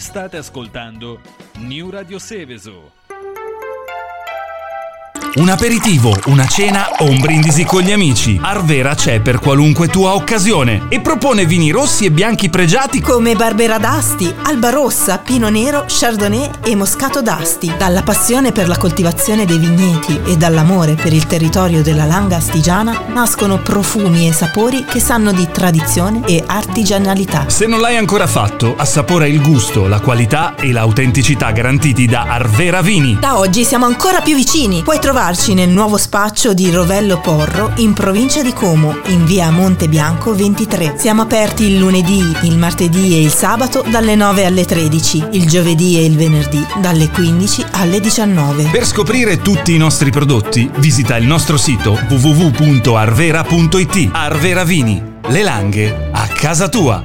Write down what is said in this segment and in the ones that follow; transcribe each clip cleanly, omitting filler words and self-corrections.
State ascoltando New Radio Seveso. Un aperitivo, una cena o un brindisi con gli amici. Arvera c'è per qualunque tua occasione e propone vini rossi e bianchi pregiati come Barbera d'Asti, Alba Rossa, Pino Nero, Chardonnay e Moscato d'Asti. Dalla passione per la coltivazione dei vigneti e dall'amore per il territorio della Langa Astigiana nascono profumi e sapori che sanno di tradizione e artigianalità. Se non l'hai ancora fatto, assapora il gusto, la qualità e l'autenticità garantiti da Arvera Vini. Da oggi siamo ancora più vicini. Puoi trovarci nel nuovo spaccio di Rovello Porro in provincia di Como, in via Monte Bianco 23. Siamo aperti il lunedì, il martedì e il sabato dalle 9 alle 13, il giovedì e il venerdì dalle 15 alle 19. Per scoprire tutti i nostri prodotti, visita il nostro sito www.arvera.it. Arvera Vini, le Langhe a casa tua.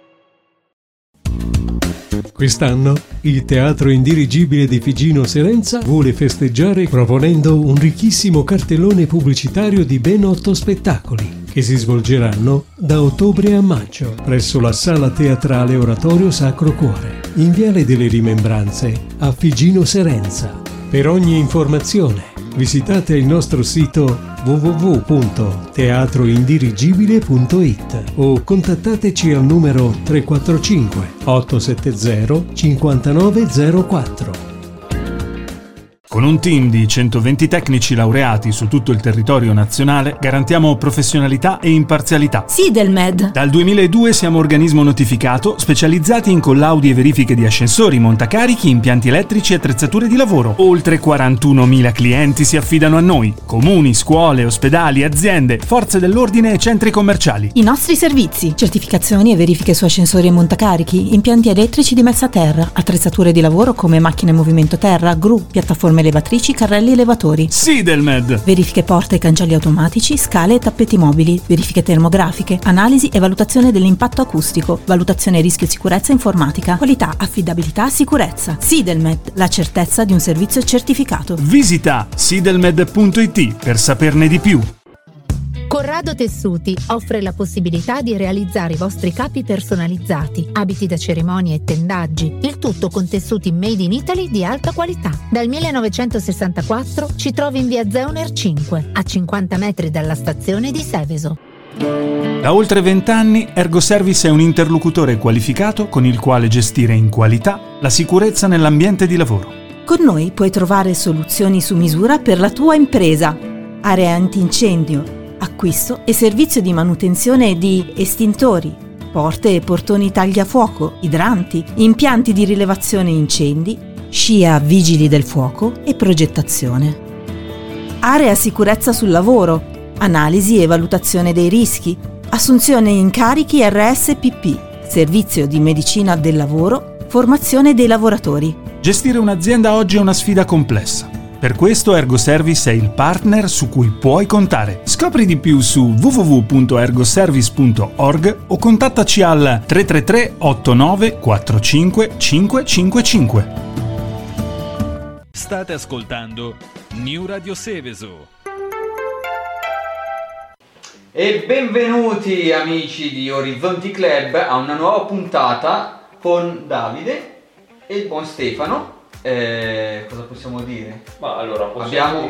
Quest'anno il Teatro Indirigibile di Figino Serenza vuole festeggiare proponendo un ricchissimo cartellone pubblicitario di ben 8 spettacoli che si svolgeranno da ottobre a maggio presso la Sala Teatrale Oratorio Sacro Cuore, in Viale delle Rimembranze a Figino Serenza. Per ogni informazione visitate il nostro sito www.teatroindirigibile.it o contattateci al numero 345 870 5904. Con un team di 120 tecnici laureati su tutto il territorio nazionale garantiamo professionalità e imparzialità. Sidelmed. Dal 2002 siamo organismo notificato specializzati in collaudi e verifiche di ascensori, montacarichi, impianti elettrici e attrezzature di lavoro. Oltre 41.000 clienti si affidano a noi: comuni, scuole, ospedali, aziende, forze dell'ordine e centri commerciali. I nostri servizi: certificazioni e verifiche su ascensori e montacarichi, impianti elettrici di messa a terra, attrezzature di lavoro come macchine in movimento terra, gru, piattaforme elevatrici, carrelli elevatori. Sidelmed. Verifiche porte e cancelli automatici, scale e tappeti mobili, verifiche termografiche, analisi e valutazione dell'impatto acustico, valutazione rischio sicurezza informatica, qualità, affidabilità, sicurezza. Sidelmed, la certezza di un servizio certificato. Visita sidelmed.it per saperne di più. Corrado Tessuti offre la possibilità di realizzare i vostri capi personalizzati, abiti da cerimonie e tendaggi, il tutto con tessuti made in Italy di alta qualità. Dal 1964 ci trovi in via Zeuner 5, a 50 metri dalla stazione di Seveso. Da oltre 20 anni Ergoservice è un interlocutore qualificato con il quale gestire in qualità la sicurezza nell'ambiente di lavoro. Con noi puoi trovare soluzioni su misura per la tua impresa, aree antincendio, acquisto e servizio di manutenzione di estintori, porte e portoni tagliafuoco, idranti, impianti di rilevazione incendi, scia vigili del fuoco e progettazione. Area sicurezza sul lavoro, analisi e valutazione dei rischi, assunzione incarichi RSPP, servizio di medicina del lavoro, formazione dei lavoratori. Gestire un'azienda oggi è una sfida complessa. Per questo Ergoservice è il partner su cui puoi contare. Scopri di più su www.ergoservice.org o contattaci al 333 89 45 555. State ascoltando New Radio Seveso. E benvenuti amici di Orizzonti Club a una nuova puntata con Davide e il buon Stefano. Cosa possiamo dire? Ma allora possiamo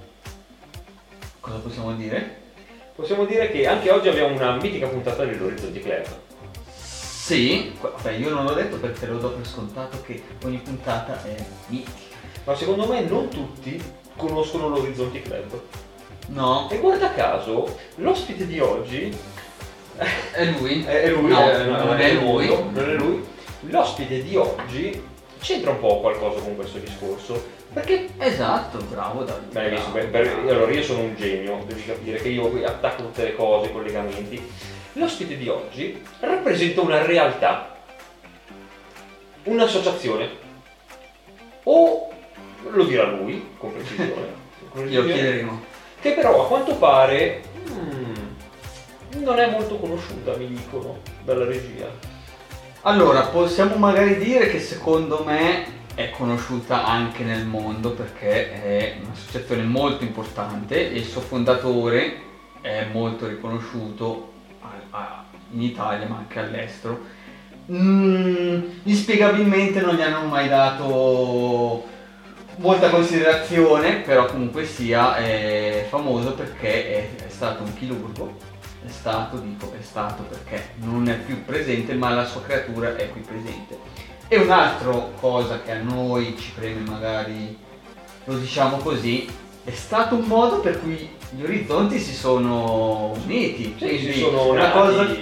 dire? Possiamo dire che anche oggi abbiamo una mitica puntata dell'Orizzonti Club. Sì, vabbè, io non l'ho detto perché lo do per scontato che ogni puntata è mitica. Ma secondo me non tutti conoscono l'Orizzonti Club. No. E guarda caso, l'ospite di oggi è lui. Non è lui. L'ospite di oggi c'entra un po' qualcosa con questo discorso, perché esatto, bravo Davide. Allora io sono un genio, devi capire che io qui attacco tutte le cose, i collegamenti. L'ospite di oggi rappresenta una realtà, un'associazione, o lo dirà lui con precisione. Glielo chiederemo. Che però a quanto pare non è molto conosciuta, mi dicono, dalla regia. Allora, possiamo magari dire che secondo me è conosciuta anche nel mondo perché è un'associazione molto importante e il suo fondatore è molto riconosciuto in Italia ma anche all'estero. inspiegabilmente non gli hanno mai dato molta considerazione, però comunque sia è famoso perché è stato un chirurgo, è stato perché non è più presente, ma la sua creatura è qui presente. E un'altra cosa che a noi ci preme, magari lo diciamo così, è stato un modo per cui gli orizzonti si sono uniti. Sì, si sono uniti.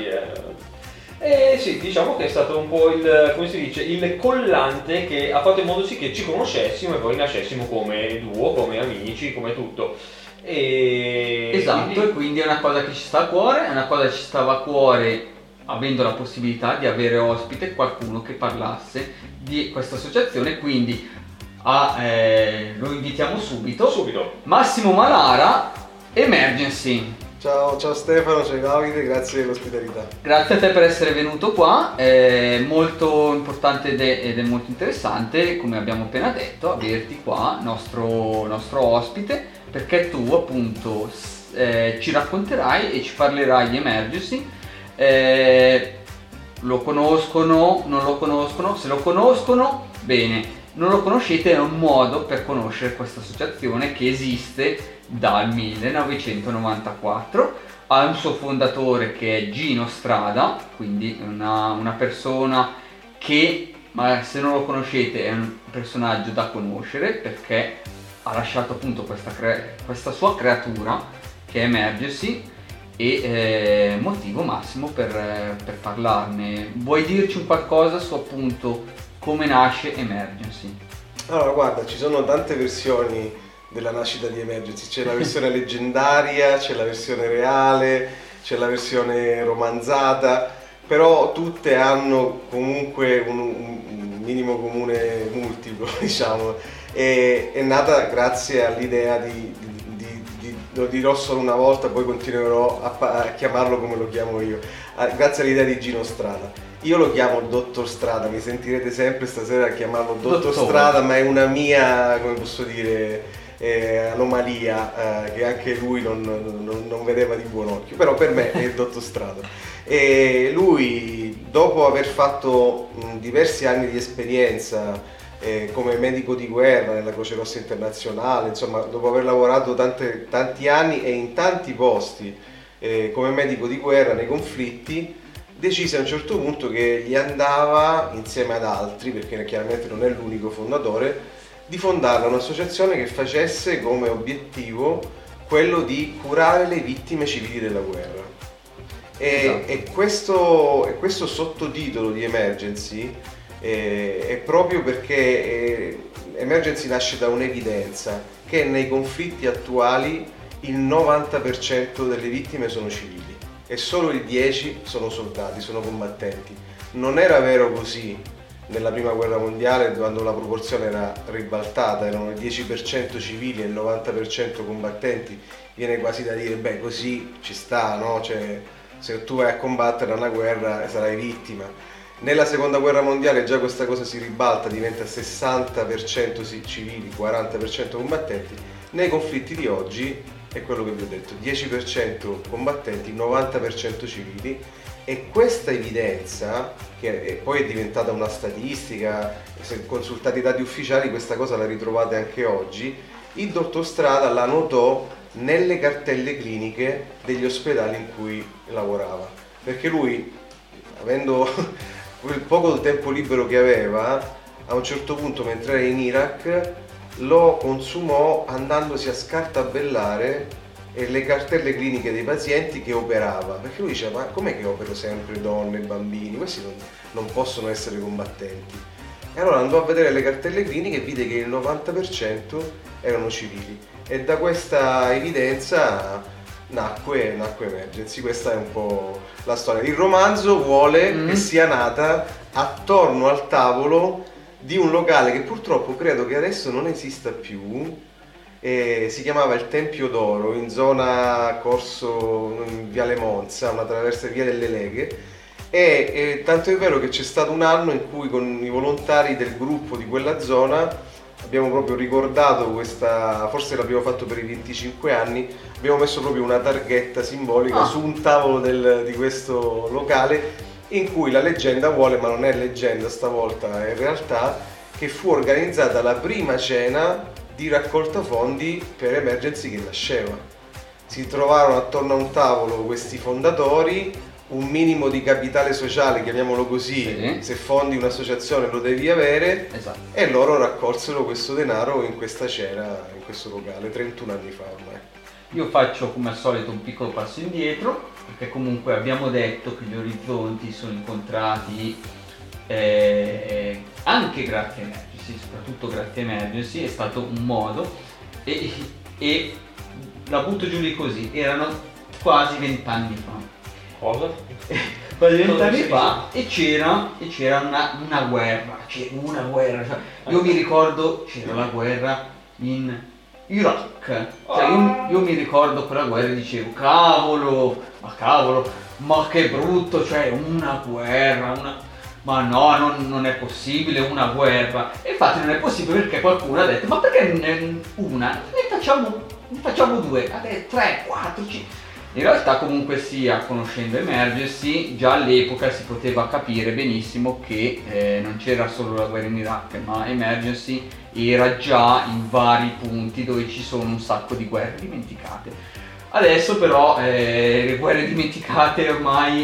Sì, diciamo che è stato un po' il collante che ha fatto in modo sì che ci conoscessimo e poi nascessimo come duo, come amici, come tutto. Esatto, e quindi è una cosa che ci sta a cuore, è una cosa che ci stava a cuore avendo la possibilità di avere ospite qualcuno che parlasse di questa associazione, quindi lo invitiamo subito. Massimo Malara, Emergency. Ciao Stefano, ciao Davide, grazie dell'ospitalità. Grazie a te per essere venuto qua, è molto importante ed è molto interessante, come abbiamo appena detto, averti qua, nostro ospite, perché tu appunto ci racconterai e ci parlerai di Emergency. Lo conoscono, non lo conoscono, se lo conoscono, bene, non lo conoscete, è un modo per conoscere questa associazione che esiste dal 1994, ha un suo fondatore che è Gino Strada, quindi una persona che, ma se non lo conoscete, è un personaggio da conoscere perché ha lasciato appunto questa sua creatura che è Emergency, e motivo massimo per parlarne. Vuoi dirci un qualcosa su appunto come nasce Emergency? Allora guarda, ci sono tante versioni della nascita di Emergency, c'è la versione leggendaria, c'è la versione reale, c'è la versione romanzata, però tutte hanno comunque un minimo comune multiplo, diciamo. È nata grazie all'idea lo dirò solo una volta, poi continuerò a chiamarlo come lo chiamo io, grazie all'idea di Gino Strada. Io lo chiamo Dottor Strada, mi sentirete sempre stasera a chiamarlo Dottor Strada, ma è una mia, come posso dire, anomalia che anche lui non vedeva di buon occhio, però per me è il Dottor Strada. E lui, dopo aver fatto diversi anni di esperienza come medico di guerra nella Croce Rossa Internazionale, insomma, dopo aver lavorato tanti anni e in tanti posti come medico di guerra nei conflitti, decise a un certo punto che gli andava, insieme ad altri, perché chiaramente non è l'unico fondatore, di fondare un'associazione che facesse come obiettivo quello di curare le vittime civili della guerra. E questo sottotitolo di Emergency è proprio perché Emergency nasce da un'evidenza che nei conflitti attuali il 90% delle vittime sono civili e solo il 10% sono soldati, sono combattenti. Non era vero così nella prima guerra mondiale, quando la proporzione era ribaltata, erano il 10% civili e il 90% combattenti. Viene quasi da dire, beh, così ci sta, no? Cioè, se tu vai a combattere una guerra sarai vittima. Nella seconda guerra mondiale già questa cosa si ribalta, diventa 60% civili, 40% combattenti. Nei conflitti di oggi è quello che vi ho detto, 10% combattenti, 90% civili. E questa evidenza, che poi è diventata una statistica, se consultate i dati ufficiali questa cosa la ritrovate anche oggi, il Dottor Strada la notò nelle cartelle cliniche degli ospedali in cui lavorava, perché lui, avendo quel poco tempo libero che aveva, a un certo punto mentre era in Iraq lo consumò andandosi a scartabellare le cartelle cliniche dei pazienti che operava, perché lui diceva, ma com'è che opero sempre donne e bambini, questi non possono essere combattenti. E allora andò a vedere le cartelle cliniche e vide che il 90% erano civili, e da questa evidenza nacque Emergency. Questa è un po' la storia. Il romanzo vuole che sia nata attorno al tavolo di un locale che purtroppo credo che adesso non esista più, si chiamava il Tempio d'Oro, in zona Corso Viale Monza, una traversa via delle Leghe, e tanto è vero che c'è stato un anno in cui con i volontari del gruppo di quella zona abbiamo proprio ricordato questa, forse l'abbiamo fatto per i 25 anni, abbiamo messo proprio una targhetta simbolica su un tavolo di questo locale, in cui la leggenda vuole, ma non è leggenda stavolta, è realtà, che fu organizzata la prima cena di raccolta fondi per Emergency che nasceva. Si trovarono attorno a un tavolo questi fondatori, un minimo di capitale sociale, chiamiamolo così, Sì. se fondi un'associazione lo devi avere, Esatto. e loro raccolsero questo denaro in questa cena, in questo locale, 31 anni fa ormai. Io faccio come al solito un piccolo passo indietro, perché comunque abbiamo detto che gli orizzonti sono incontrati anche grazie a Emergency, soprattutto grazie a Emergency, è stato un modo, e la butto giù lì così, erano quasi 20 anni fa. Cosa? Quasi 20 anni fa, e c'era una guerra, cioè, io mi ricordo c'era la guerra in Iraq, cioè io mi ricordo quella guerra e dicevo cavolo, ma che brutto, cioè una guerra, ma no, non è possibile una guerra. E infatti non è possibile perché qualcuno ha detto ma perché una? Ne facciamo due, 3, 4, 5. In realtà comunque sia, conoscendo Emergency, già all'epoca si poteva capire benissimo che non c'era solo la guerra in Iraq, ma Emergency era già in vari punti dove ci sono un sacco di guerre dimenticate. Adesso però le guerre dimenticate ormai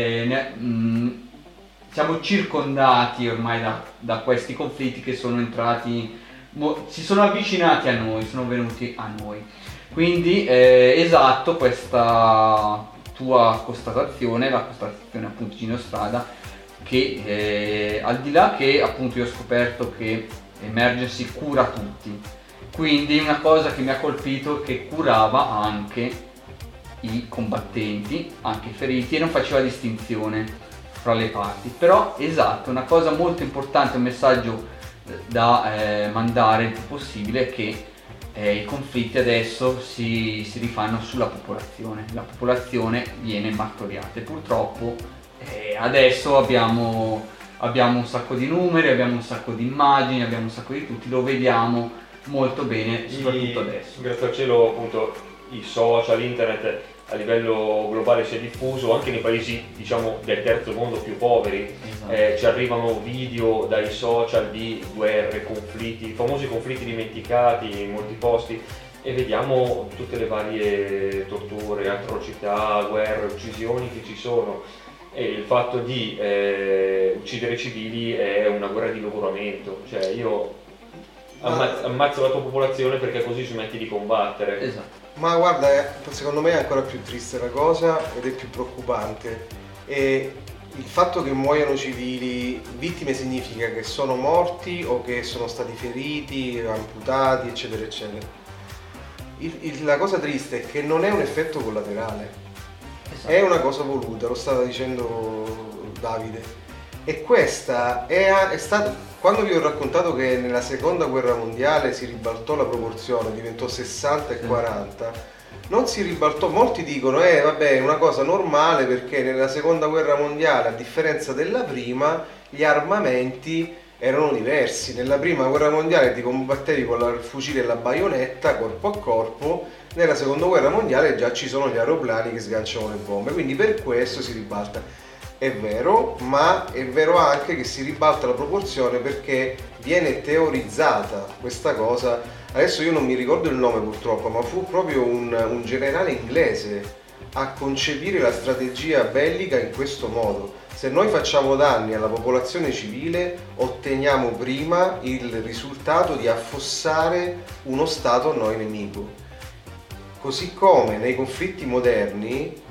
siamo circondati ormai da questi conflitti che sono entrati, si sono avvicinati a noi, sono venuti a noi. Quindi esatto, questa tua constatazione, la constatazione appunto Gino Strada, che al di là che appunto io ho scoperto che Emergency cura tutti, quindi una cosa che mi ha colpito è che curava anche i combattenti, anche i feriti, e non faceva distinzione fra le parti. Però esatto, una cosa molto importante, un messaggio da mandare il più possibile è che i conflitti adesso si rifanno sulla popolazione, la popolazione viene martoriata e purtroppo adesso abbiamo un sacco di numeri, abbiamo un sacco di immagini, abbiamo un sacco di tutti, lo vediamo molto bene, soprattutto adesso. Grazie al cielo appunto i social, internet a livello globale si è diffuso anche nei paesi diciamo del terzo mondo più poveri. Esatto. Ci arrivano video dai social di guerre, conflitti, i famosi conflitti dimenticati in molti posti, e vediamo tutte le varie torture, atrocità, guerre, uccisioni che ci sono, e il fatto di uccidere civili è una guerra di logoramento, cioè io ammazzo la tua popolazione perché così smetti di combattere. Esatto. Ma guarda, secondo me è ancora più triste la cosa ed è più preoccupante. E il fatto che muoiano civili, vittime significa che sono morti o che sono stati feriti, amputati, eccetera, eccetera. La cosa triste è che non è un effetto collaterale, Esatto. è una cosa voluta, lo stava dicendo Davide. E questa è stata... Quando vi ho raccontato che nella seconda guerra mondiale si ribaltò la proporzione, diventò 60 e 40, non si ribaltò, molti dicono vabbè, è una cosa normale perché nella seconda guerra mondiale, a differenza della prima, gli armamenti erano diversi. Nella prima guerra mondiale ti combattevi con il fucile e la baionetta, corpo a corpo, nella seconda guerra mondiale già ci sono gli aeroplani che sganciano le bombe, quindi per questo si ribalta. È vero, ma è vero anche che si ribalta la proporzione perché viene teorizzata questa cosa. Adesso io non mi ricordo il nome purtroppo, ma fu proprio un generale inglese a concepire la strategia bellica in questo modo. Se noi facciamo danni alla popolazione civile, otteniamo prima il risultato di affossare uno stato a noi nemico. Così come nei conflitti moderni,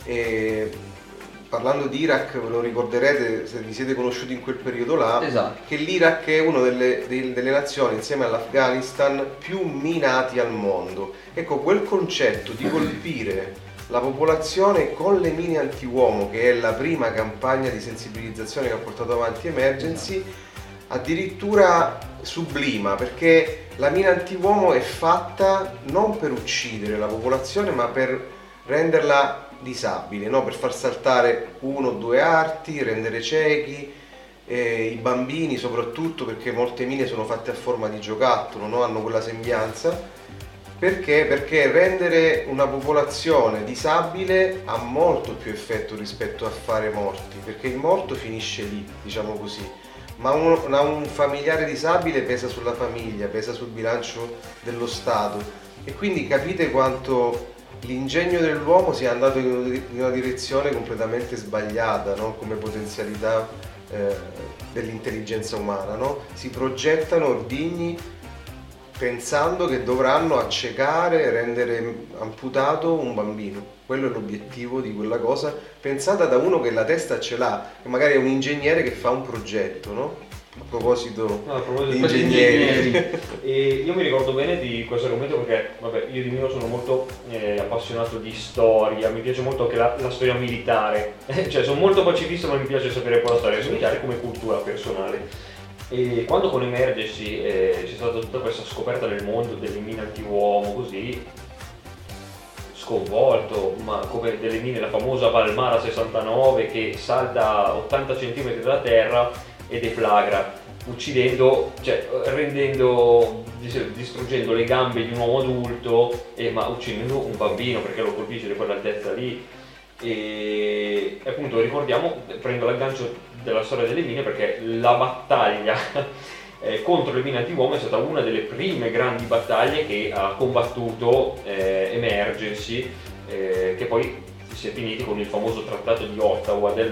parlando di Iraq, ve lo ricorderete se vi siete conosciuti in quel periodo là, Esatto. che l'Iraq è una delle nazioni insieme all'Afghanistan più minati al mondo. Ecco, quel concetto di colpire la popolazione con le mine antiuomo, che è la prima campagna di sensibilizzazione che ha portato avanti Emergency, addirittura sublima, perché la mina antiuomo è fatta non per uccidere la popolazione ma per renderla disabile, no? Per far saltare 1 o 2 arti, rendere ciechi i bambini soprattutto, perché molte mine sono fatte a forma di giocattolo, no? Hanno quella sembianza, Perché? Perché rendere una popolazione disabile ha molto più effetto rispetto a fare morti, perché il morto finisce lì, diciamo così, ma un familiare disabile pesa sulla famiglia, pesa sul bilancio dello Stato, e quindi capite quanto l'ingegno dell'uomo sia andato in una direzione completamente sbagliata, no? Come potenzialità dell'intelligenza umana, no? Si progettano ordigni pensando che dovranno accecare, rendere amputato un bambino. Quello è l'obiettivo di quella cosa, pensata da uno che la testa ce l'ha, che magari è un ingegnere che fa un progetto, no? A proposito di ingegneri. E io mi ricordo bene di questo argomento perché, vabbè, io di mio sono molto appassionato di storia, mi piace molto anche la storia militare, cioè sono molto pacifista, ma mi piace sapere un po' la storia militare come cultura personale. E quando con Emergency c'è stata tutta questa scoperta nel mondo delle mine anti-uomo, così sconvolto, ma come delle mine, la famosa Valmara 69 che salta 80 cm dalla terra e deflagra, uccidendo, cioè distruggendo le gambe di un uomo adulto, ma uccidendo un bambino perché lo colpisce da quell'altezza lì. E appunto ricordiamo, prendo l'aggancio della storia delle mine perché la battaglia contro le mine anti-uomo è stata una delle prime grandi battaglie che ha combattuto Emergency, che poi si è finiti con il famoso trattato di Ottawa del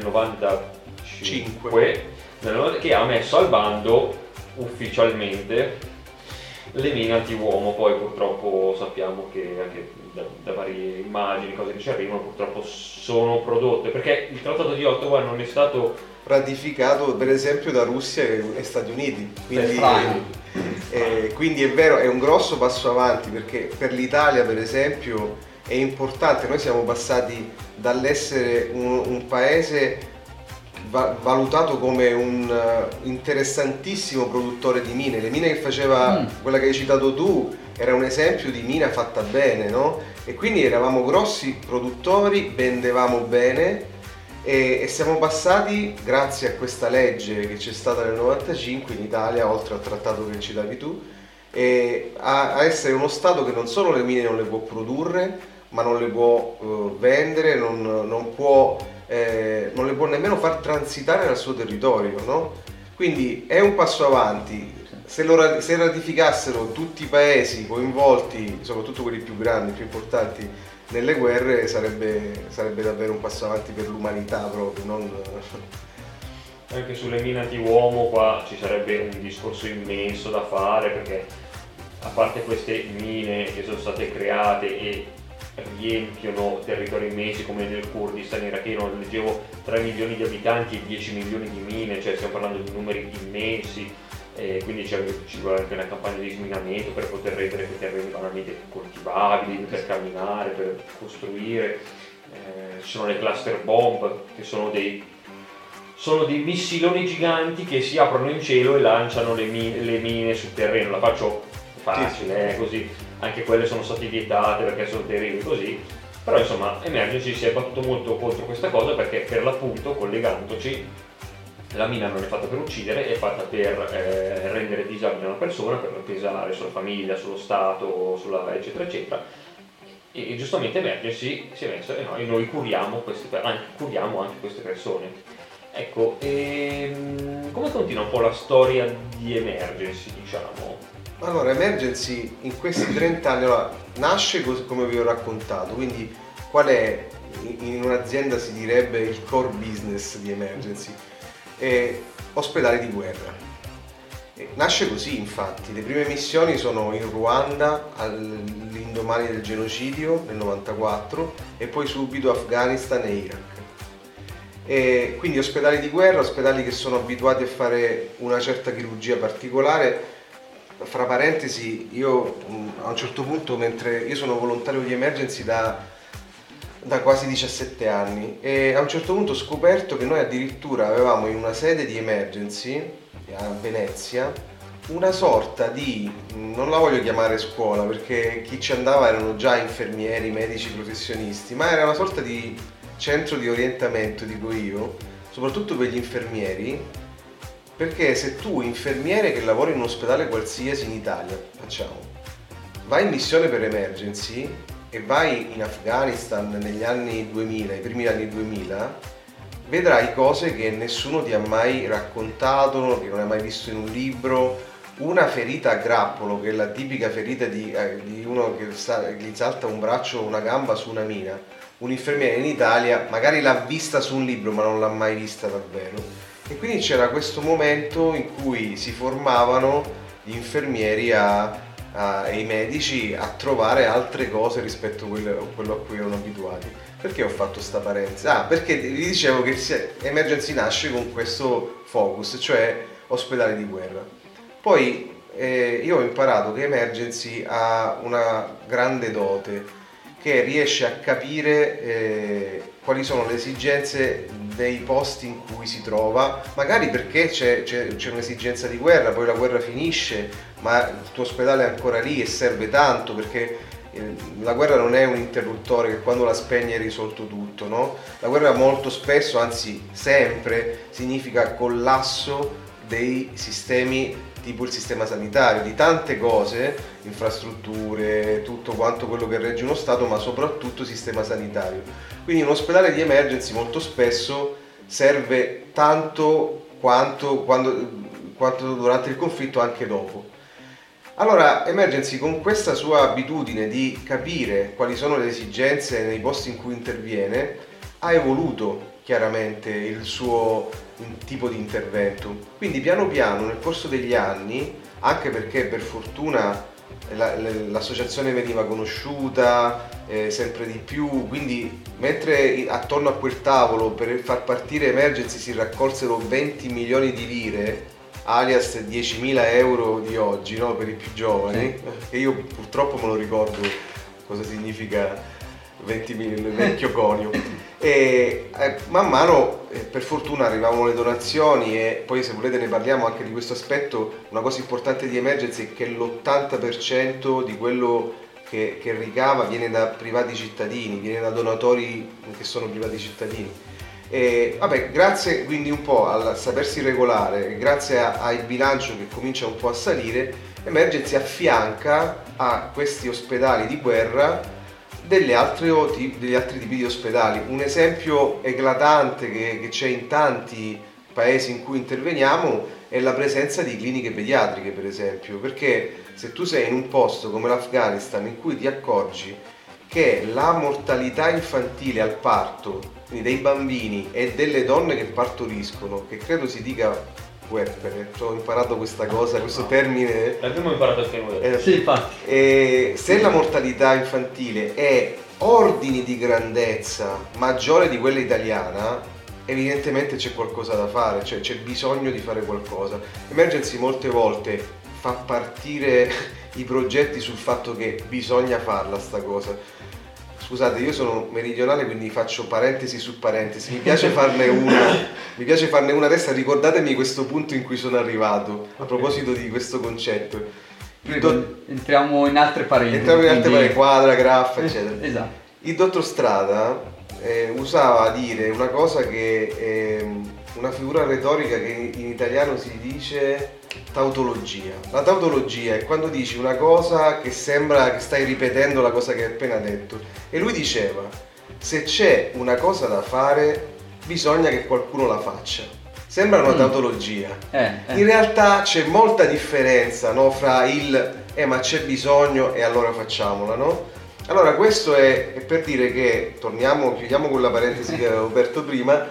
95, che ha messo al bando ufficialmente le mine anti-uomo. Poi purtroppo sappiamo che anche da varie immagini, cose che ci arrivano, purtroppo sono prodotte, perché il trattato di Ottawa non è stato ratificato per esempio da Russia e Stati Uniti, quindi è vero, è un grosso passo avanti, perché per l'Italia per esempio è importante. Noi siamo passati dall'essere un paese valutato come un interessantissimo produttore di mine. Le mine che faceva quella che hai citato tu era un esempio di mina fatta bene, no? E quindi eravamo grossi produttori, vendevamo bene, e siamo passati, grazie a questa legge che c'è stata nel 95 in Italia, oltre al trattato che citavi tu, a essere uno Stato che non solo le mine non le può produrre, ma non le può vendere, non le può nemmeno far transitare dal suo territorio, no? Quindi è un passo avanti. Se ratificassero tutti i paesi coinvolti, soprattutto quelli più grandi, più importanti nelle guerre, sarebbe davvero un passo avanti per l'umanità proprio, non... Anche sulle mine anti-uomo qua ci sarebbe un discorso immenso da fare, perché a parte queste mine che sono state create e riempiono territori immensi come nel Kurdistan iracheno, leggevo 3 milioni di abitanti e 10 milioni di mine, cioè stiamo parlando di numeri immensi, quindi ci vuole anche una campagna di sminamento per poter rendere quei terreni banalmente coltivabili, per camminare, per costruire. Ci sono le cluster bomb, che sono dei missiloni giganti che si aprono in cielo e lanciano le mine sul terreno. La faccio facile, così anche quelle sono state vietate perché sono terribili così, però insomma Emergency si è battuto molto contro questa cosa, perché per l'appunto, collegandoci, la mina non è fatta per uccidere, è fatta per rendere disabile una persona, per pesare sulla famiglia, sullo Stato, eccetera eccetera, e giustamente Emergency si è messo e noi curiamo anche queste persone. Ecco, come continua un po' la storia di Emergency, diciamo? Allora, Emergency in questi 30 anni nasce come vi ho raccontato, quindi qual è, in un'azienda si direbbe, il core business di Emergency? Ospedali di guerra. Nasce così, infatti. Le prime missioni sono in Ruanda all'indomani del genocidio nel 94 e poi subito Afghanistan e Iraq. E quindi ospedali di guerra, ospedali che sono abituati a fare una certa chirurgia particolare. Fra parentesi, io a un certo punto, mentre io sono volontario di Emergency da quasi 17 anni, e a un certo punto ho scoperto che noi addirittura avevamo in una sede di Emergency a Venezia una sorta di, non la voglio chiamare scuola perché chi ci andava erano già infermieri, medici professionisti, ma era una sorta di centro di orientamento, dico io, soprattutto per gli infermieri, perché se tu, infermiere che lavori in un ospedale qualsiasi in Italia, facciamo, vai in missione per emergency e vai in Afghanistan negli anni 2000, i primi anni 2000, vedrai cose che nessuno ti ha mai raccontato, che non hai mai visto in un libro. Una ferita a grappolo, che è la tipica ferita di uno che gli salta un braccio o una gamba su una mina. Un infermiere in Italia magari l'ha vista su un libro ma non l'ha mai vista davvero. E quindi c'era questo momento in cui si formavano gli infermieri e i medici a trovare altre cose rispetto a quello a cui erano abituati. Perché ho fatto sta parentesi? Perché vi dicevo che Emergency nasce con questo focus, cioè ospedali di guerra. Poi io ho imparato che Emergency ha una grande dote, che riesce a capire quali sono le esigenze dei posti in cui si trova, magari perché c'è un'esigenza di guerra, poi la guerra finisce, ma il tuo ospedale è ancora lì e serve tanto, perché la guerra non è un interruttore che quando la spegni è risolto tutto, no? La guerra molto spesso, anzi sempre, significa collasso dei sistemi, tipo il sistema sanitario, di tante cose, infrastrutture, tutto quanto quello che regge uno Stato, ma soprattutto sistema sanitario. Quindi un ospedale di emergency molto spesso serve tanto quanto durante il conflitto, anche dopo. Allora Emergency, con questa sua abitudine di capire quali sono le esigenze nei posti in cui interviene, ha evoluto chiaramente il suo tipo di intervento. Quindi piano piano nel corso degli anni, anche perché per fortuna l'associazione veniva conosciuta sempre di più, quindi mentre attorno a quel tavolo per far partire Emergency si raccolsero 20 milioni di lire, alias 10.000 euro di oggi, no? Per i più giovani, che io purtroppo me lo ricordo cosa significa 20.000, il vecchio conio. E man mano per fortuna arrivavano le donazioni, e poi se volete ne parliamo anche di questo aspetto. Una cosa importante di Emergency è che l'80% di quello che ricava viene da privati cittadini, viene da donatori che sono privati cittadini. E vabbè, grazie quindi un po' al sapersi regolare, grazie al bilancio che comincia un po' a salire, Emergency affianca a questi ospedali di guerra degli altri tipi di ospedali. Un esempio eclatante che c'è in tanti paesi in cui interveniamo è la presenza di cliniche pediatriche, per esempio, perché se tu sei in un posto come l'Afghanistan in cui ti accorgi che la mortalità infantile al parto, quindi dei bambini e delle donne che partoriscono, che credo si dica puerpere, ho imparato questa cosa, questo termine. L'abbiamo imparato anche noi. Sì, infatti. Se la mortalità infantile è ordini di grandezza maggiore di quella italiana, evidentemente c'è qualcosa da fare, cioè c'è bisogno di fare qualcosa. Emergency molte volte fa partire i progetti sul fatto che bisogna farla sta cosa. Scusate, io sono meridionale, quindi faccio parentesi su parentesi, mi piace farne una adesso. Ricordatemi questo punto in cui sono arrivato, a proposito di questo concetto. Entriamo in altre parentesi. Quadra, graffa, eccetera. Esatto. Il dottor Strada usava dire una cosa che è una figura retorica che in italiano si dice tautologia. La tautologia è quando dici una cosa che sembra che stai ripetendo la cosa che hai appena detto. E lui diceva: se c'è una cosa da fare, bisogna che qualcuno la faccia. Sembra una tautologia. In realtà c'è molta differenza, no, fra il ma c'è bisogno e allora facciamola, no? Allora questo è per dire che, chiudiamo con la parentesi che avevo aperto prima,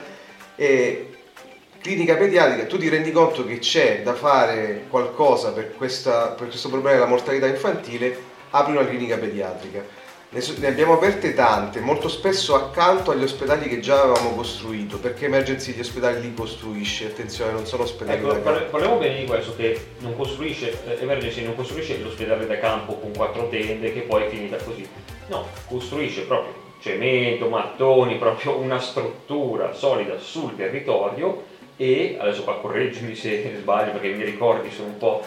clinica pediatrica, tu ti rendi conto che c'è da fare qualcosa per questo problema della mortalità infantile, apri una clinica pediatrica. Ne abbiamo aperte tante, molto spesso accanto agli ospedali che già avevamo costruito, perché Emergency gli ospedali li costruisce, attenzione, non sono ospedali da campo. Parliamo bene di questo, che Emergency non costruisce l'ospedale da campo con 4 tende che poi è finita così. No, costruisce proprio cemento, mattoni, proprio una struttura solida sul territorio. E adesso qua correggimi se sbaglio, perché mi ricordi sono un po'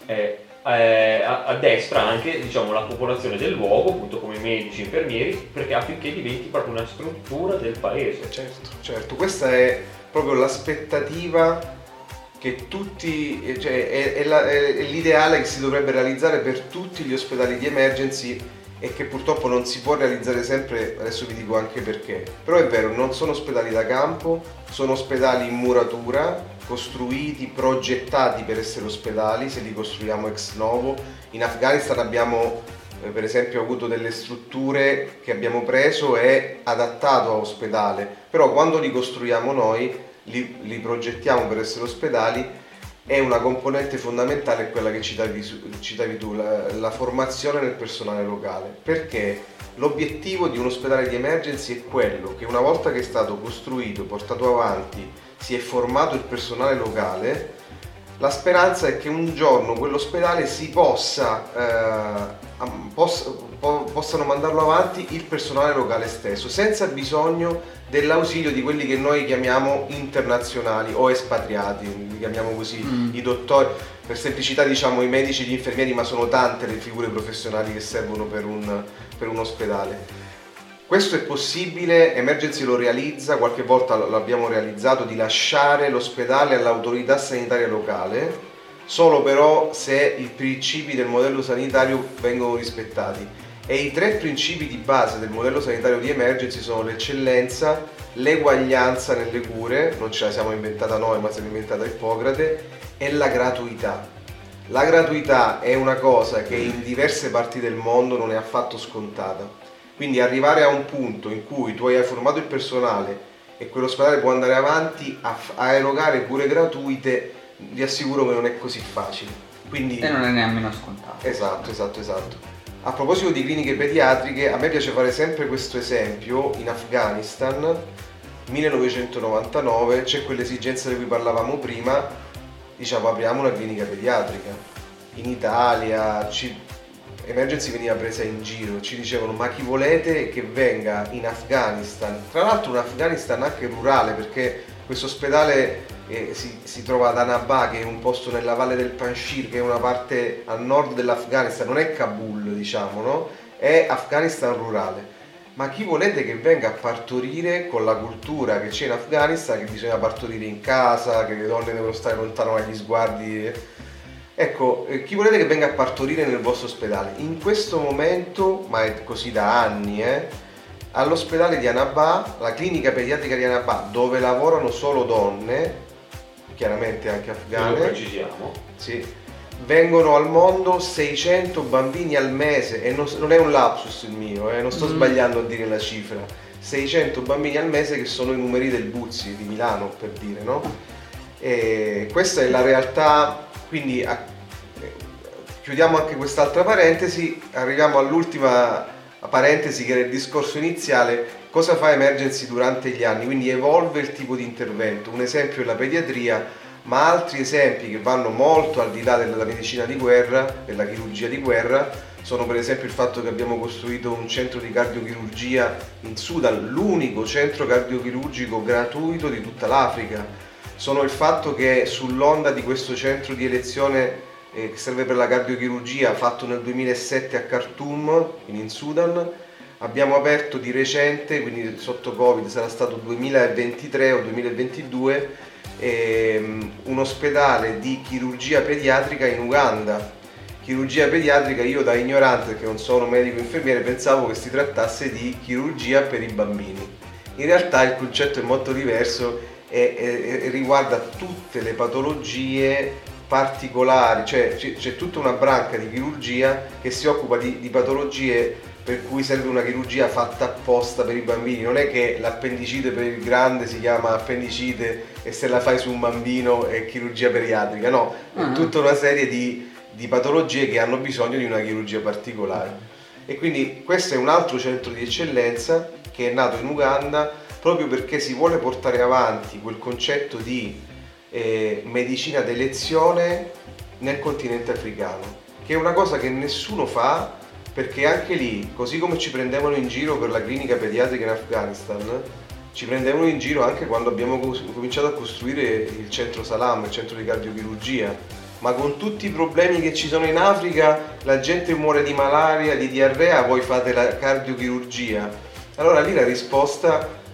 a destra anche, diciamo, la popolazione del luogo, appunto come medici, infermieri, perché affinché diventi proprio una struttura del paese. Certo, questa è proprio l'aspettativa che tutti, cioè è l'ideale che si dovrebbe realizzare per tutti gli ospedali di emergency e che purtroppo non si può realizzare sempre, adesso vi dico anche perché. Però è vero, non sono ospedali da campo, sono ospedali in muratura, costruiti, progettati per essere ospedali, se li costruiamo ex novo. In Afghanistan abbiamo per esempio avuto delle strutture che abbiamo preso e adattato a ospedale, però quando li costruiamo noi, li progettiamo per essere ospedali, è una componente fondamentale quella che citavi tu, la formazione del personale locale, perché l'obiettivo di un ospedale di emergency è quello che una volta che è stato costruito, portato avanti, si è formato il personale locale, la speranza è che un giorno quell'ospedale si possano mandarlo avanti il personale locale stesso, senza bisogno dell'ausilio di quelli che noi chiamiamo internazionali o espatriati, li chiamiamo così, i dottori, per semplicità diciamo i medici e gli infermieri, ma sono tante le figure professionali che servono per un ospedale. Questo è possibile, Emergency lo realizza, qualche volta l'abbiamo realizzato, di lasciare l'ospedale all'autorità sanitaria locale, solo però se i principi del modello sanitario vengono rispettati. E i 3 principi di base del modello sanitario di Emergency sono l'eccellenza, l'eguaglianza nelle cure, non ce la siamo inventata noi ma se l'ha inventata Ippocrate, e la gratuità. La gratuità è una cosa che in diverse parti del mondo non è affatto scontata. Quindi arrivare a un punto in cui tu hai formato il personale e quell'ospedale può andare avanti a erogare cure gratuite, vi assicuro che non è così facile. Quindi, e non è nemmeno scontato. Esatto. A proposito di cliniche pediatriche, a me piace fare sempre questo esempio. In Afghanistan, 1999, c'è quell'esigenza di cui parlavamo prima, diciamo apriamo una clinica pediatrica. In Italia Emergency veniva presa in giro, ci dicevano ma chi volete che venga in Afghanistan, tra l'altro un Afghanistan anche rurale, perché questo ospedale si trova ad Annaba, che è un posto nella valle del Panjshir, che è una parte a nord dell'Afghanistan, non è Kabul diciamo, no? È Afghanistan rurale. Ma chi volete che venga a partorire con la cultura che c'è in Afghanistan, che bisogna partorire in casa, che le donne devono stare lontano dagli sguardi? Ecco, chi volete che venga a partorire nel vostro ospedale? In questo momento, ma è così da anni, all'ospedale di Annaba, la clinica pediatrica di Annaba, dove lavorano solo donne, chiaramente anche afghane, lo precisiamo, sì, vengono al mondo 600 bambini al mese, e non è un lapsus il mio, non sto sbagliando a dire la cifra, 600 bambini al mese, che sono i numeri del Buzzi di Milano, per dire, no? E questa è la realtà. Quindi chiudiamo anche quest'altra parentesi, arriviamo all'ultima parentesi che era il discorso iniziale. Cosa fa Emergency durante gli anni? Quindi evolve il tipo di intervento. Un esempio è la pediatria, ma altri esempi che vanno molto al di là della medicina di guerra, della chirurgia di guerra, sono per esempio il fatto che abbiamo costruito un centro di cardiochirurgia in Sudan, l'unico centro cardiochirurgico gratuito di tutta l'Africa. Sono il fatto che sull'onda di questo centro di elezione che serve per la cardiochirurgia, fatto nel 2007 a Khartoum, in Sudan, abbiamo aperto di recente, quindi sotto Covid sarà stato 2023 o 2022, un ospedale di chirurgia pediatrica in Uganda. Chirurgia pediatrica, io da ignorante, perché non sono medico infermiere, pensavo che si trattasse di chirurgia per i bambini. In realtà il concetto è molto diverso e riguarda tutte le patologie particolari, cioè c'è tutta una branca di chirurgia che si occupa di patologie per cui serve una chirurgia fatta apposta per i bambini. Non è che l'appendicite per il grande si chiama appendicite e se la fai su un bambino è chirurgia pediatrica, no, è tutta una serie di patologie che hanno bisogno di una chirurgia particolare. E quindi questo è un altro centro di eccellenza che è nato in Uganda proprio perché si vuole portare avanti quel concetto di medicina d'elezione nel continente africano, che è una cosa che nessuno fa, perché anche lì, così come ci prendevano in giro per la clinica pediatrica in Afghanistan, ci prendevano in giro anche quando abbiamo cominciato a costruire il centro Salam, il centro di cardiochirurgia. Ma con tutti i problemi che ci sono in Africa, la gente muore di malaria, di diarrea, voi fate la cardiochirurgia. Allora lì la risposta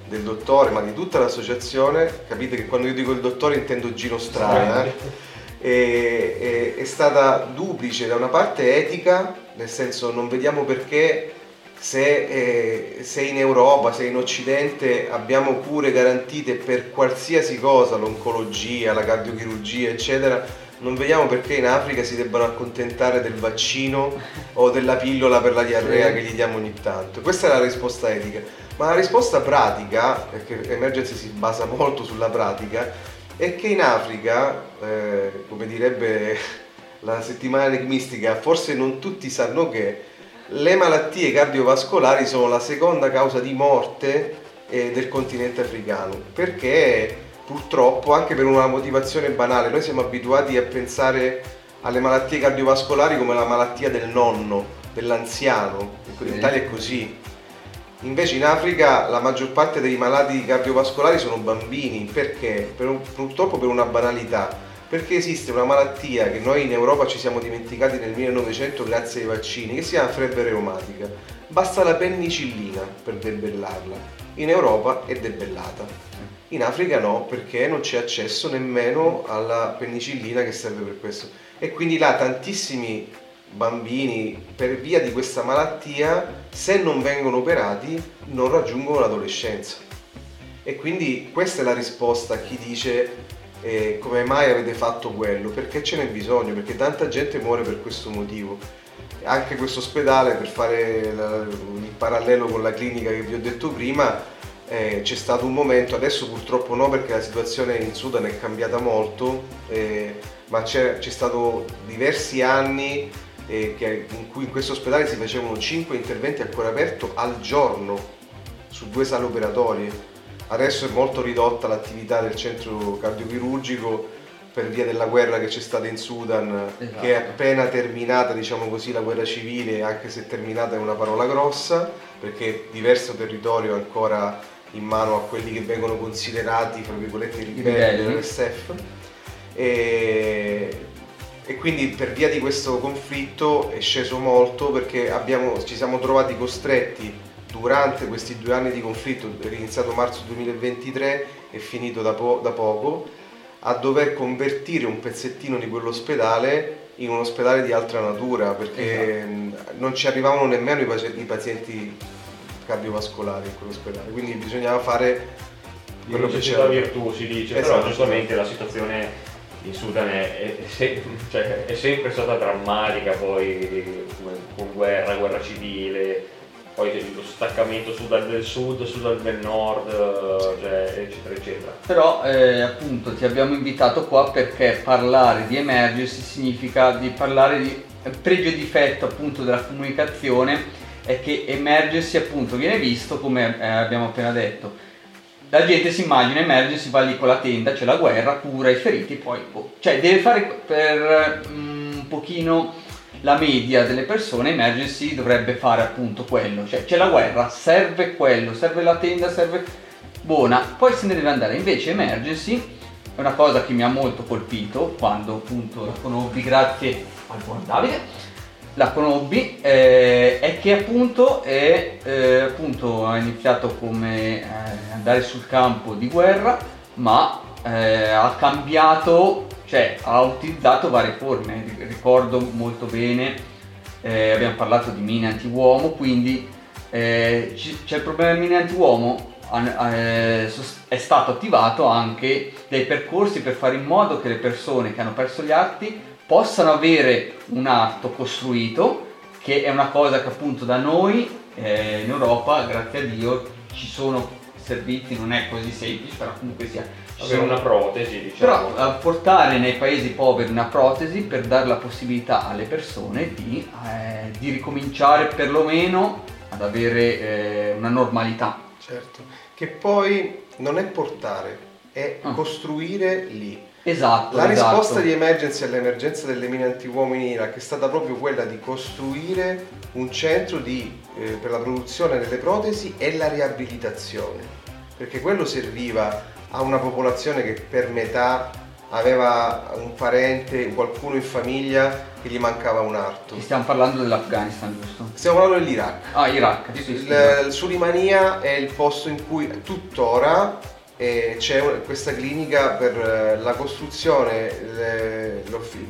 del dottore, ma di tutta l'associazione, capite che quando io dico il dottore intendo Gino Strana, è stata duplice. Da una parte etica, nel senso non vediamo perché se in Europa, se in Occidente abbiamo cure garantite per qualsiasi cosa, l'oncologia, la cardiochirurgia eccetera, non vediamo perché in Africa si debbano accontentare del vaccino o della pillola per la diarrea che gli diamo ogni tanto. Questa è la risposta etica, ma la risposta pratica, perché Emergency si basa molto sulla pratica, è che in Africa, come direbbe la settimana enigmistica, forse non tutti sanno che le malattie cardiovascolari sono la seconda causa di morte del continente africano, perché purtroppo, anche per una motivazione banale, noi siamo abituati a pensare alle malattie cardiovascolari come la malattia del nonno, dell'anziano, in Italia è così. Invece in Africa la maggior parte dei malati cardiovascolari sono bambini. Perché? Purtroppo per una banalità, perché esiste una malattia che noi in Europa ci siamo dimenticati nel 1900 grazie ai vaccini, che si chiama febbre reumatica. Basta la penicillina per debellarla. In Europa è debellata. In Africa no, perché non c'è accesso nemmeno alla penicillina che serve per questo. E quindi là tantissimi bambini, per via di questa malattia, se non vengono operati, non raggiungono l'adolescenza. E quindi questa è la risposta a chi dice come mai avete fatto quello? Perché ce n'è bisogno, perché tanta gente muore per questo motivo. Anche questo ospedale, per fare il parallelo con la clinica che vi ho detto prima, c'è stato un momento, adesso purtroppo no perché la situazione in Sudan è cambiata molto, ma c'è stato diversi anni in cui in questo ospedale si facevano 5 interventi a cuore aperto al giorno su 2 sale operatorie. Adesso è molto ridotta l'attività del centro cardiochirurgico per via della guerra che c'è stata in Sudan, esatto, che è appena terminata, diciamo così, la guerra civile, anche se terminata è una parola grossa, perché diverso territorio ancora in mano a quelli che vengono considerati, fra virgolette, i ribelli dell'RSF. E quindi per via di questo conflitto è sceso molto, perché ci siamo trovati costretti durante questi 2 anni di conflitto, è iniziato marzo 2023 e finito da poco, a dover convertire un pezzettino di quell'ospedale in un ospedale di altra natura, perché non ci arrivavano nemmeno i pazienti cardiovascolari in quell'ospedale, quindi bisognava fare quello che c'era. La virtù si dice, esatto. Però giustamente la situazione in Sudan è sempre stata drammatica, poi con guerra civile, poi lo staccamento Sudan del Sud, Sudan del Nord, eccetera eccetera. Però appunto ti abbiamo invitato qua perché parlare di Emergency significa di parlare di pregio e difetto appunto della comunicazione, è che Emergency appunto viene visto come abbiamo appena detto. La gente si immagina Emergency, va lì con la tenda, c'è la guerra, cura i feriti, poi cioè deve fare per un pochino la media delle persone. Emergency dovrebbe fare appunto quello, cioè c'è la guerra, serve quello, serve la tenda, serve buona, poi se ne deve andare. Invece Emergency è una cosa che mi ha molto colpito quando appunto la conobbi, grazie al buon Davide, la conobbi, è che appunto ha iniziato come andare sul campo di guerra, ma ha cambiato, cioè ha utilizzato varie forme. Ricordo molto bene, abbiamo parlato di mine anti-uomo, quindi c'è il problema delle mine anti-uomo, è stato attivato anche dei percorsi per fare in modo che le persone che hanno perso gli arti possano avere un arto costruito, che è una cosa che appunto da noi in Europa, grazie a Dio, ci sono servizi, non è così semplice, però comunque sia avere una protesi, diciamo. Però portare nei paesi poveri una protesi per dare la possibilità alle persone di ricominciare perlomeno ad avere una normalità. Certo, che poi non è portare, è costruire lì. Esatto. La risposta di Emergency all'emergenza delle mine antiuomo in Iraq è stata proprio quella di costruire un centro per la produzione delle protesi e la riabilitazione, perché quello serviva a una popolazione che per metà aveva un parente, qualcuno in famiglia che gli mancava un arto. Stiamo parlando dell'Afghanistan, giusto? Stiamo parlando dell'Iraq. Ah, Iraq. Il Sulimania è il posto in cui tuttora c'è questa clinica per la costruzione e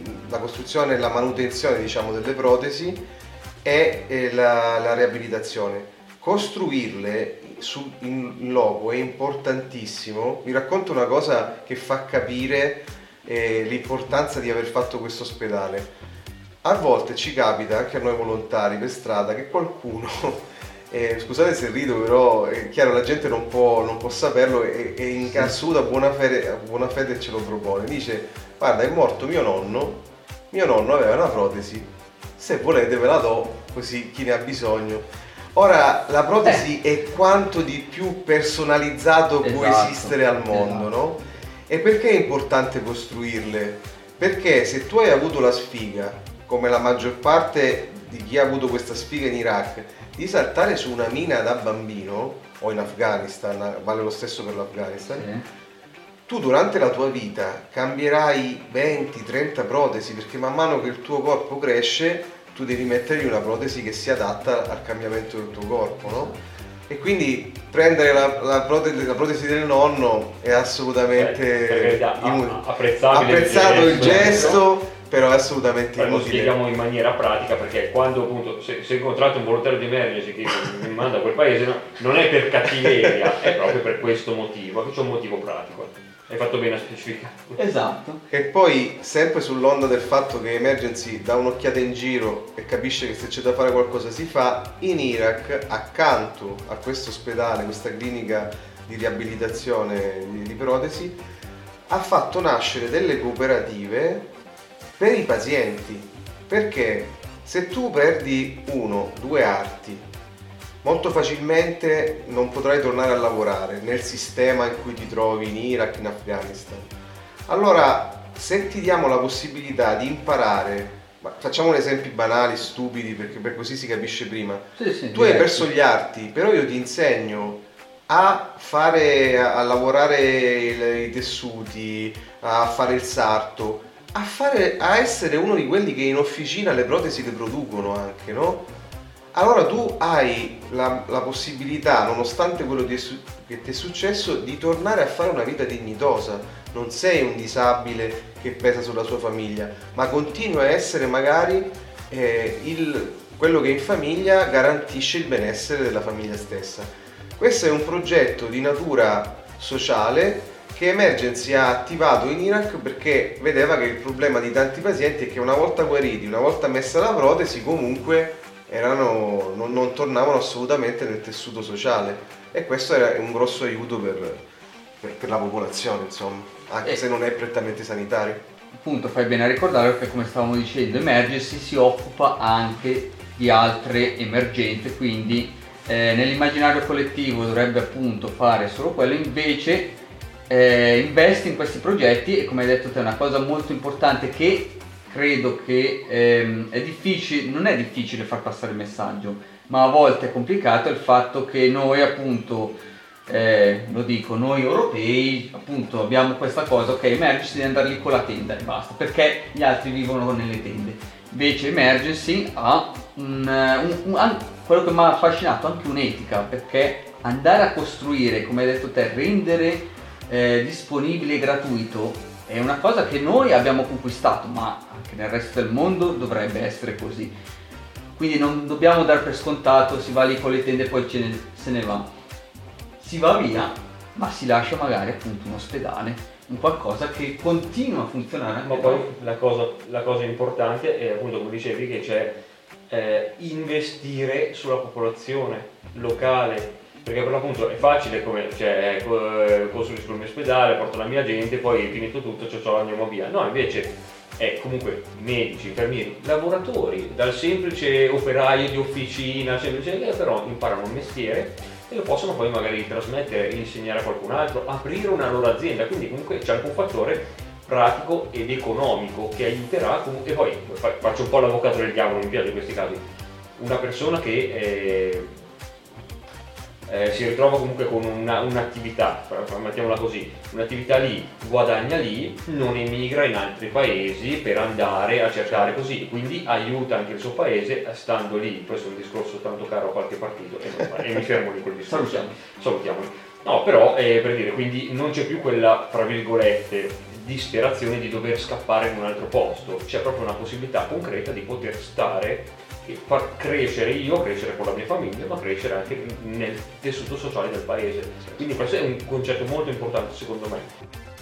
la manutenzione, diciamo, delle protesi e la riabilitazione. Costruirle in loco è importantissimo. Vi racconto una cosa che fa capire l'importanza di aver fatto questo ospedale. A volte ci capita, anche a noi volontari per strada, che qualcuno, scusate se rido, però è chiaro, la gente non può saperlo e in assoluta buona fede ce lo propone. Dice: guarda, è morto mio nonno aveva una protesi, se volete ve la do, così chi ne ha bisogno. Ora, la protesi è quanto di più personalizzato può esistere al mondo, no? E perché è importante costruirle? Perché se tu hai avuto la sfiga, come la maggior parte di chi ha avuto questa sfiga in Iraq, di saltare su una mina da bambino, o in Afghanistan, vale lo stesso per l'Afghanistan, tu durante la tua vita cambierai 20-30 protesi, perché man mano che il tuo corpo cresce tu devi mettergli una protesi che si adatta al cambiamento del tuo corpo, no? E quindi prendere la protesi del nonno è assolutamente apprezzato il gesto, però è assolutamente inutile. Lo spieghiamo in maniera pratica, perché quando appunto se incontrate un volontario di emergency che mi manda a quel paese, non è per cattiveria, è proprio per questo motivo, che c'è un motivo pratico. Hai fatto bene a specificare. Esatto. E poi, sempre sull'onda del fatto che Emergency dà un'occhiata in giro e capisce che se c'è da fare qualcosa si fa, in Iraq, accanto a questo ospedale, questa clinica di riabilitazione di protesi, ha fatto nascere delle cooperative per i pazienti. Perché se tu perdi 1-2 arti, molto facilmente non potrai tornare a lavorare nel sistema in cui ti trovi in Iraq, in Afghanistan. Allora, se ti diamo la possibilità di imparare, facciamo esempi banali, stupidi, perché per così si capisce prima. Sì, tu hai perso gli arti, però io ti insegno a lavorare i tessuti, a fare il sarto, a essere uno di quelli che in officina le protesi le producono anche, no? Allora tu hai la possibilità, nonostante quello che ti è successo, di tornare a fare una vita dignitosa. Non sei un disabile che pesa sulla sua famiglia, ma continui a essere magari quello che in famiglia garantisce il benessere della famiglia stessa. Questo è un progetto di natura sociale che Emergency ha attivato in Iraq perché vedeva che il problema di tanti pazienti è che una volta guariti, una volta messa la protesi, comunque non tornavano assolutamente nel tessuto sociale, e questo è un grosso aiuto per la popolazione, insomma, anche se non è prettamente sanitario. Appunto, fai bene a ricordare, perché come stavamo dicendo, Emergency si occupa anche di altre emergenze, quindi nell'immaginario collettivo dovrebbe appunto fare solo quello, invece investe in questi progetti, e come hai detto te è una cosa molto importante che credo che non è difficile far passare il messaggio, ma a volte è complicato il fatto che noi appunto, noi europei appunto abbiamo questa cosa, ok, Emergency deve andare lì con la tenda e basta, perché gli altri vivono nelle tende. Invece Emergency ha quello che mi ha affascinato, anche un'etica, perché andare a costruire, come hai detto te, rendere disponibile e gratuito è una cosa che noi abbiamo conquistato, ma anche nel resto del mondo dovrebbe essere così. Quindi non dobbiamo dare per scontato, si va lì con le tende e poi se ne va. Si va via, ma si lascia magari appunto un ospedale, un qualcosa che continua a funzionare. Ma poi la cosa importante è appunto, come dicevi, che c'è investire sulla popolazione locale. Perché per l'appunto è facile, come costruisco il mio ospedale, porto la mia gente, poi finito tutto, andiamo via. No, invece è comunque medici, infermieri, lavoratori, dal semplice operaio di officina, semplice, che però imparano un mestiere e lo possono poi magari trasmettere, insegnare a qualcun altro, aprire una loro azienda. Quindi comunque c'è anche un fattore pratico ed economico che aiuterà. E poi faccio un po' l'avvocato del diavolo, mi piace in questi casi. Una persona che si ritrova comunque con un'attività, mettiamola così, un'attività lì, guadagna lì, non emigra in altri paesi per andare a cercare così, quindi aiuta anche il suo paese stando lì. Questo è un discorso tanto caro a qualche partito e mi fermo lì col discorso. Salutiamoli. No, però per dire, quindi non c'è più quella, fra virgolette, disperazione di dover scappare in un altro posto, c'è proprio una possibilità concreta di poter stare e far crescere con la mia famiglia, ma crescere anche nel tessuto sociale del paese. Quindi questo è un concetto molto importante secondo me.